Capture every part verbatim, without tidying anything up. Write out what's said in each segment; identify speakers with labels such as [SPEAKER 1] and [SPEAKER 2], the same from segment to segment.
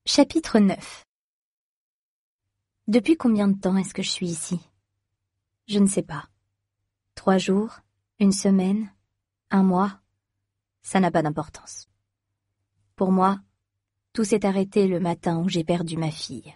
[SPEAKER 1] Chapitre neuf. Depuis combien de temps est-ce que je suis ici? Je ne sais pas. Trois jours, une semaine, un mois, ça n'a pas d'importance. Pour moi, tout s'est arrêté le matin où j'ai perdu ma fille.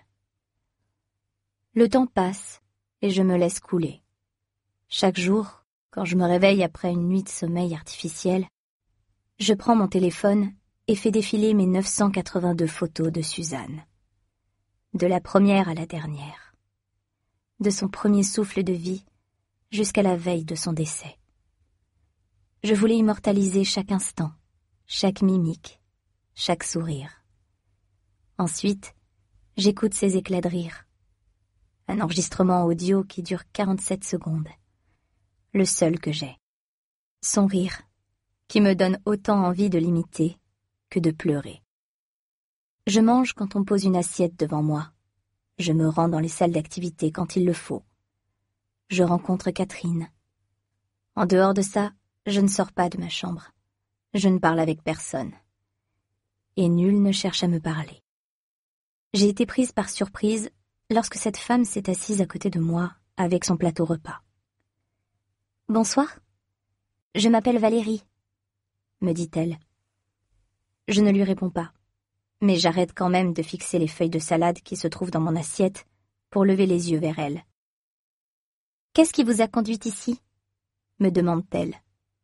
[SPEAKER 1] Le temps passe et je me laisse couler. Chaque jour, quand je me réveille après une nuit de sommeil artificiel, je prends mon téléphone et fais défiler mes neuf cent quatre-vingt-deux photos de Suzanne. De la première à la dernière. De son premier souffle de vie jusqu'à la veille de son décès. Je voulais immortaliser chaque instant, chaque mimique, chaque sourire. Ensuite, j'écoute ses éclats de rire. Un enregistrement audio qui dure quarante-sept secondes. Le seul que j'ai. Son rire, qui me donne autant envie de l'imiter que de pleurer. Je mange quand on pose une assiette devant moi. Je me rends dans les salles d'activité quand il le faut. Je rencontre Catherine. En dehors de ça, je ne sors pas de ma chambre. Je ne parle avec personne. Et nul ne cherche à me parler. J'ai été prise par surprise lorsque cette femme s'est assise à côté de moi avec son plateau repas. « Bonsoir, je m'appelle Valérie », me dit-elle. Je ne lui réponds pas, mais j'arrête quand même de fixer les feuilles de salade qui se trouvent dans mon assiette pour lever les yeux vers elle. « Qu'est-ce qui vous a conduite ici ?» me demande-t-elle.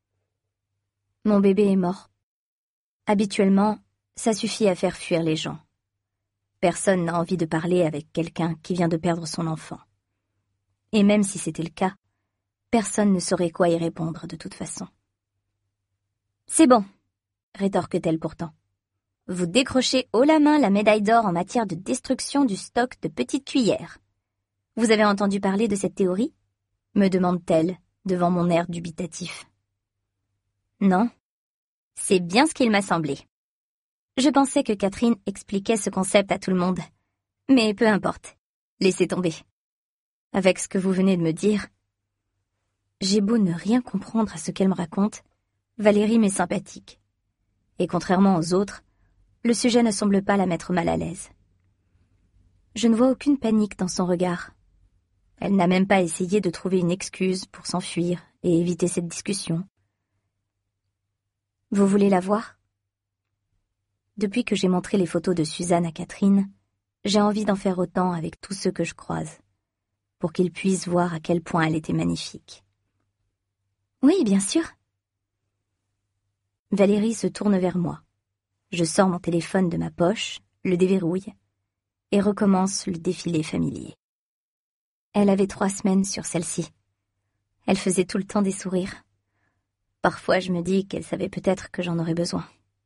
[SPEAKER 1] « Mon bébé est mort. Habituellement, ça suffit à faire fuir les gens. Personne n'a envie de parler avec quelqu'un qui vient de perdre son enfant. Et même si c'était le cas, personne ne saurait quoi y répondre de toute façon. « C'est bon !» rétorque-t-elle pourtant. « Vous décrochez haut la main la médaille d'or en matière de destruction du stock de petites cuillères. Vous avez entendu parler de cette théorie ?» me demande-t-elle, devant mon air dubitatif. « Non, c'est bien ce qu'il m'a semblé. Je pensais que Catherine expliquait ce concept à tout le monde. Mais peu importe, laissez tomber. Avec ce que vous venez de me dire, j'ai beau ne rien comprendre à ce qu'elle me raconte, Valérie m'est sympathique. Et contrairement aux autres, le sujet ne semble pas la mettre mal à l'aise. Je ne vois aucune panique dans son regard. Elle n'a même pas essayé de trouver une excuse pour s'enfuir et éviter cette discussion. Vous voulez la voir ? Depuis que j'ai montré les photos de Suzanne à Catherine, j'ai envie d'en faire autant avec tous ceux que je croise, pour qu'ils puissent voir à quel point elle était magnifique. Oui, bien sûr. Valérie se tourne vers moi. Je sors mon téléphone de ma poche, le déverrouille, et recommence le défilé familier. Elle avait trois semaines sur celle-ci. Elle faisait tout le temps des sourires. Parfois, je me dis qu'elle savait peut-être que j'en aurais besoin.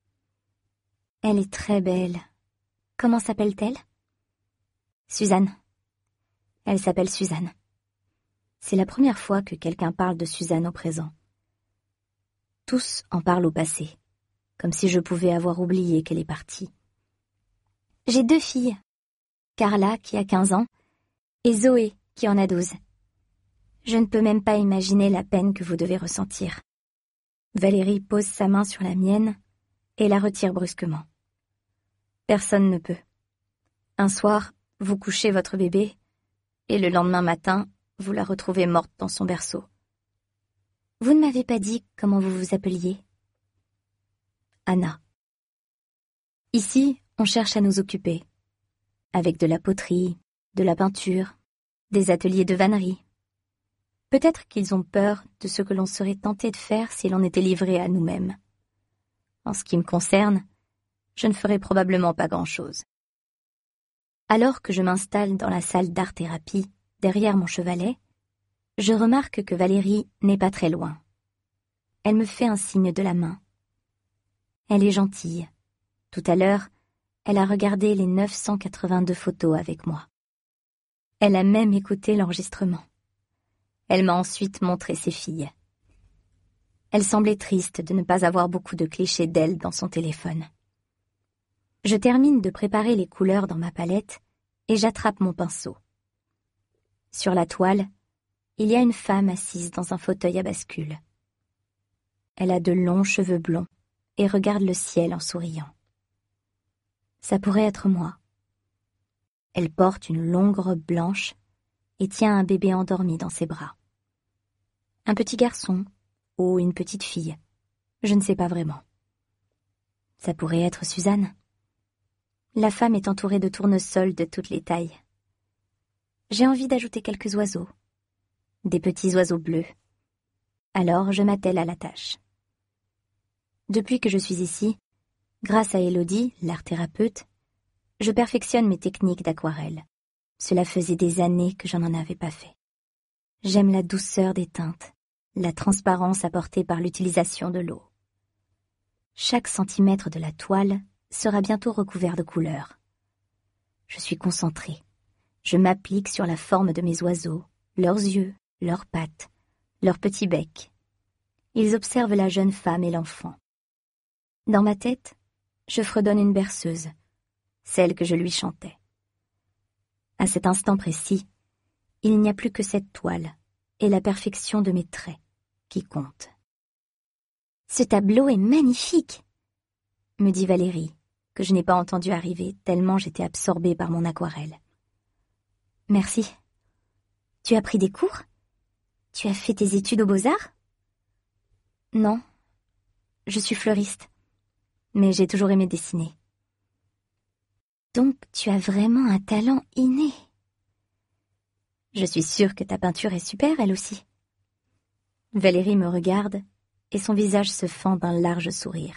[SPEAKER 1] Elle est très belle. Comment s'appelle-t-elle ? Suzanne. Elle s'appelle Suzanne. C'est la première fois que quelqu'un parle de Suzanne au présent. Tous en parlent au passé, comme si je pouvais avoir oublié qu'elle est partie. J'ai deux filles, Carla qui a quinze ans et Zoé qui en a douze. Je ne peux même pas imaginer la peine que vous devez ressentir. Valérie pose sa main sur la mienne et la retire brusquement. Personne ne peut. Un soir, vous couchez votre bébé et le lendemain matin, vous la retrouvez morte dans son berceau. Vous ne m'avez pas dit comment vous vous appeliez ? Anna. Ici, on cherche à nous occuper. Avec de la poterie, de la peinture, des ateliers de vannerie. Peut-être qu'ils ont peur de ce que l'on serait tenté de faire si l'on était livré à nous-mêmes. En ce qui me concerne, je ne ferai probablement pas grand-chose. Alors que je m'installe dans la salle d'art-thérapie, derrière mon chevalet, je remarque que Valérie n'est pas très loin. Elle me fait un signe de la main. Elle est gentille. Tout à l'heure, elle a regardé les neuf cent quatre-vingt-deux photos avec moi. Elle a même écouté l'enregistrement. Elle m'a ensuite montré ses filles. Elle semblait triste de ne pas avoir beaucoup de clichés d'elle dans son téléphone. Je termine de préparer les couleurs dans ma palette et j'attrape mon pinceau. Sur la toile, il y a une femme assise dans un fauteuil à bascule. Elle a de longs cheveux blonds et regarde le ciel en souriant. Ça pourrait être moi, Elle porte une longue robe blanche et tient un bébé endormi dans ses bras. Un petit garçon ou une petite fille, je ne sais pas vraiment. Ça pourrait être Suzanne. La femme est entourée de tournesols de toutes les tailles. J'ai envie d'ajouter quelques oiseaux, des petits oiseaux bleus. Alors je m'attelle à la tâche. Depuis que je suis ici, grâce à Élodie, l'art thérapeute, je perfectionne mes techniques d'aquarelle. Cela faisait des années que je n'en avais pas fait. J'aime la douceur des teintes, la transparence apportée par l'utilisation de l'eau. Chaque centimètre de la toile sera bientôt recouvert de couleurs. Je suis concentrée. Je m'applique sur la forme de mes oiseaux, leurs yeux, leurs pattes, leurs petits becs. Ils observent la jeune femme et l'enfant. Dans ma tête, je fredonne une berceuse, celle que je lui chantais. À cet instant précis, il n'y a plus que cette toile et la perfection de mes traits qui comptent. « Ce tableau est magnifique !» me dit Valérie, que je n'ai pas entendu arriver tellement j'étais absorbée par mon aquarelle. « Merci. Tu as pris des cours? Tu as fait tes études aux Beaux-Arts? » « Non, je suis fleuriste, mais j'ai toujours aimé dessiner. » « Donc tu as vraiment un talent inné. » « Je suis sûre que ta peinture est super, elle aussi. » Valérie me regarde et son visage se fend d'un large sourire.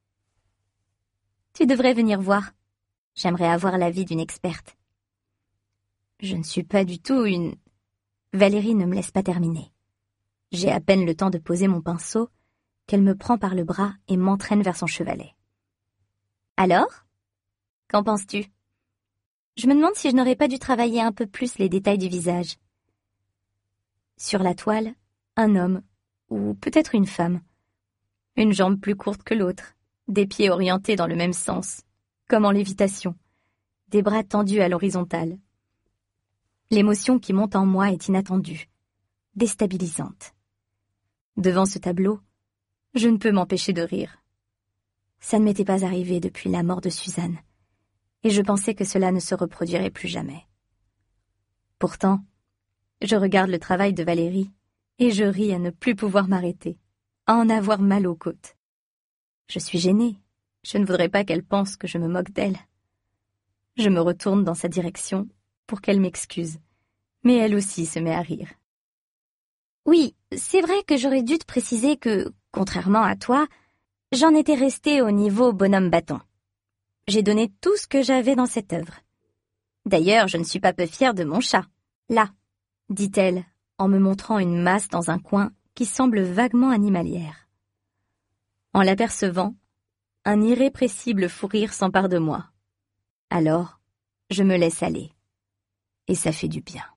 [SPEAKER 1] « Tu devrais venir voir. J'aimerais avoir l'avis d'une experte. » Je ne suis pas du tout une... Valérie ne me laisse pas terminer. J'ai à peine le temps de poser mon pinceau qu'elle me prend par le bras et m'entraîne vers son chevalet. « Alors ? Qu'en penses-tu ? Je me demande si je n'aurais pas dû travailler un peu plus les détails du visage. » Sur la toile, un homme, ou peut-être une femme. Une jambe plus courte que l'autre, des pieds orientés dans le même sens, comme en lévitation, des bras tendus à l'horizontale. L'émotion qui monte en moi est inattendue, déstabilisante. Devant ce tableau, je ne peux m'empêcher de rire. Ça ne m'était pas arrivé depuis la mort de Suzanne, et je pensais que cela ne se reproduirait plus jamais. Pourtant, je regarde le travail de Valérie, et je ris à ne plus pouvoir m'arrêter, à en avoir mal aux côtes. Je suis gênée, je ne voudrais pas qu'elle pense que je me moque d'elle. Je me retourne dans sa direction pour qu'elle m'excuse, mais elle aussi se met à rire. « Oui, c'est vrai que j'aurais dû te préciser que, contrairement à toi, j'en étais restée au niveau bonhomme bâton. J'ai donné tout ce que j'avais dans cette œuvre. D'ailleurs, je ne suis pas peu fière de mon chat. Là, dit-elle, en me montrant une masse dans un coin qui semble vaguement animalière. En l'apercevant, un irrépressible fou rire s'empare de moi. Alors, je me laisse aller. Et ça fait du bien.